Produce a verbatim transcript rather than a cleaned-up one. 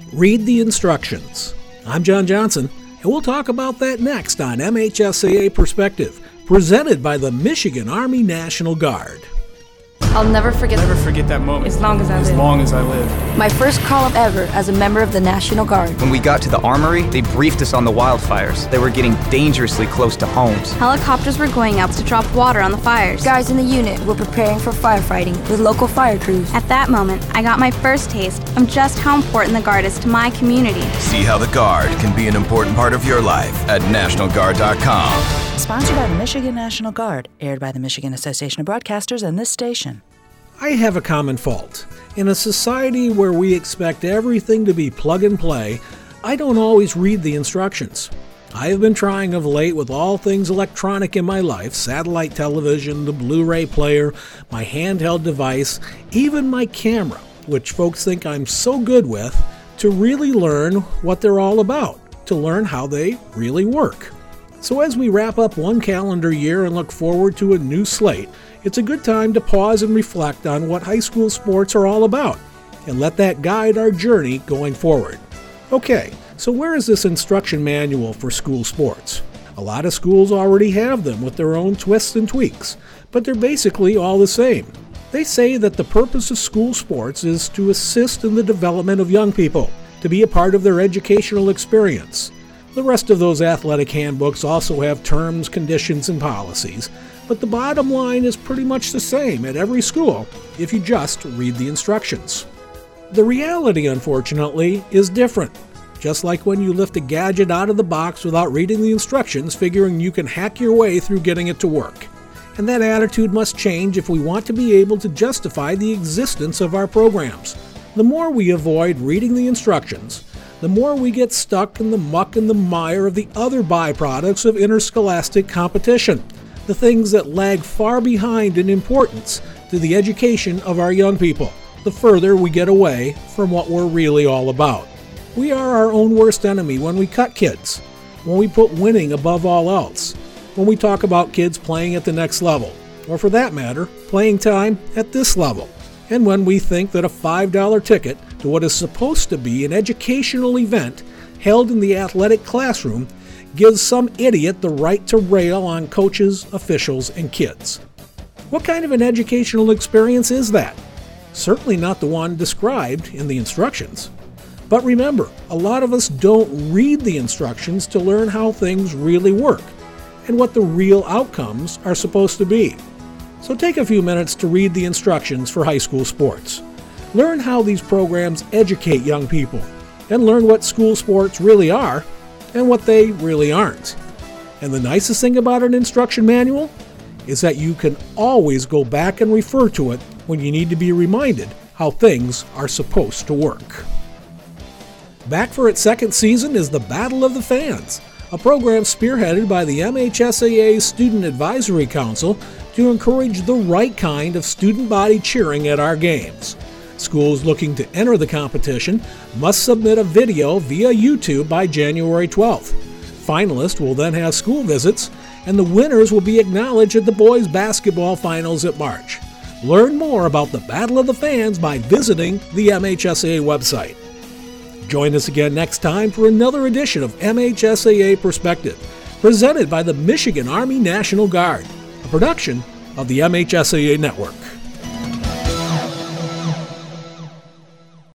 Read the instructions. I'm John Johnson, and we'll talk about that next on M H S A A Perspective, presented by the Michigan Army National Guard. I'll never forget Never forget that moment. As long as I As live. long as I live. My first call-up ever as a member of the National Guard. When we got to the armory, they briefed us on the wildfires. They were getting dangerously close to homes. Helicopters were going out to drop water on the fires. Guys in the unit were preparing for firefighting with local fire crews. At that moment, I got my first taste of just how important the Guard is to my community. See how the Guard can be an important part of your life at national guard dot com. Sponsored by the Michigan National Guard, aired by the Michigan Association of Broadcasters and this station. I have a common fault. In a society where we expect everything to be plug and play, I don't always read the instructions. I have been trying of late with all things electronic in my life, satellite television, the Blu-ray player, my handheld device, even my camera, which folks think I'm so good with, to really learn what they're all about, to learn how they really work. So as we wrap up one calendar year and look forward to a new slate, it's a good time to pause and reflect on what high school sports are all about, and let that guide our journey going forward. Okay, so where is this instruction manual for school sports? A lot of schools already have them with their own twists and tweaks, but they're basically all the same. They say that the purpose of school sports is to assist in the development of young people, to be a part of their educational experience. The rest of those athletic handbooks also have terms, conditions, and policies, but the bottom line is pretty much the same at every school if you just read the instructions. The reality, unfortunately, is different. Just like when you lift a gadget out of the box without reading the instructions, figuring you can hack your way through getting it to work. And that attitude must change if we want to be able to justify the existence of our programs. The more we avoid reading the instructions, the more we get stuck in the muck and the mire of the other byproducts of interscholastic competition, the things that lag far behind in importance to the education of our young people, the further we get away from what we're really all about. We are our own worst enemy when we cut kids, when we put winning above all else, when we talk about kids playing at the next level, or for that matter, playing time at this level, and when we think that a five dollar ticket to what is supposed to be an educational event held in the athletic classroom gives some idiot the right to rail on coaches, officials, and kids. What kind of an educational experience is that? Certainly not the one described in the instructions. But remember, a lot of us don't read the instructions to learn how things really work and what the real outcomes are supposed to be. So take a few minutes to read the instructions for high school sports. Learn how these programs educate young people, and learn what school sports really are and what they really aren't. And the nicest thing about an instruction manual is that you can always go back and refer to it when you need to be reminded how things are supposed to work. Back for its second season is the Battle of the Fans, a program spearheaded by the M H S A A Student Advisory Council to encourage the right kind of student body cheering at our games. Schools looking to enter the competition must submit a video via YouTube by January twelfth. Finalists will then have school visits, and the winners will be acknowledged at the boys' basketball finals at March. Learn more about the Battle of the Fans by visiting the M H S A A website. Join us again next time for another edition of M H S A A Perspective, presented by the Michigan Army National Guard, a production of the M H S A A Network.